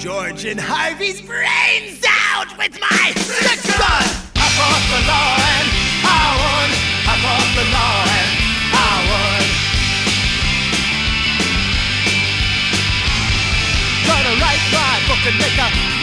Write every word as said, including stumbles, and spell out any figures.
George and Harvey's brains out with my stick gun! I fought the law and I won. I fought the law and I won. Gonna write my book and make a